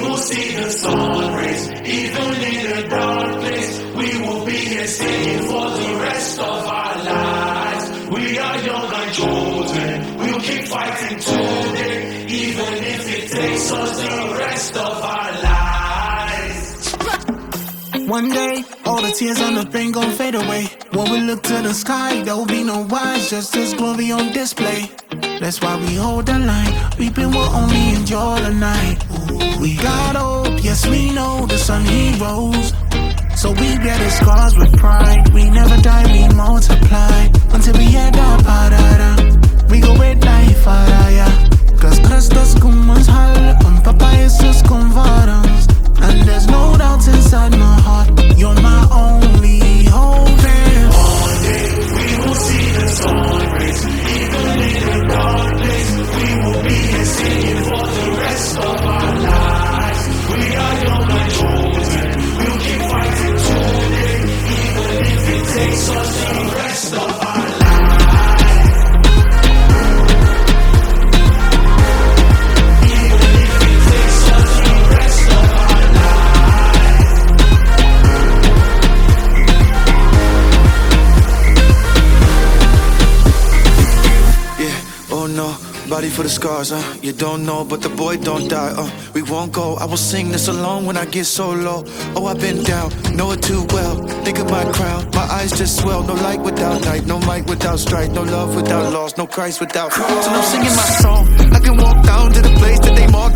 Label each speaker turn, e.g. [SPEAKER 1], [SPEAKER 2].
[SPEAKER 1] will see the sun rays. Even in a dark place, we will be here singing for the rest of our lives. We are young and chosen, we'll keep fighting today, even if it takes us the rest of our lives.
[SPEAKER 2] One day, all the tears on the pain gon' fade away. When we look to the sky, there will be no wise, just His glory on display. That's why we hold the line, weeping will only endure the night. We got hope, yes we know the sun He rose. So we bear the scars with pride, we never die, we multiply. Until we head up, we go with life, Cause Christus kom ons hal, Papa Jesus kom voor ons. And there's no doubt inside my heart, you're my only hope.
[SPEAKER 1] One day we will see the sun rays. Even in a dark place, we will be here singing for the rest of our lives. We are young and chosen, we'll keep fighting today, even if it takes us the rest of our lives.
[SPEAKER 3] Body for the scars, you don't know, but the boy don't die, we won't go. I will sing this alone when I get so low. Oh, I've been down, know it too well. Think of my crowd, my eyes just swell. No light without night, no might without strife, no love without loss, no Christ without. So I'm singing my song. I can walk down to the place that they mark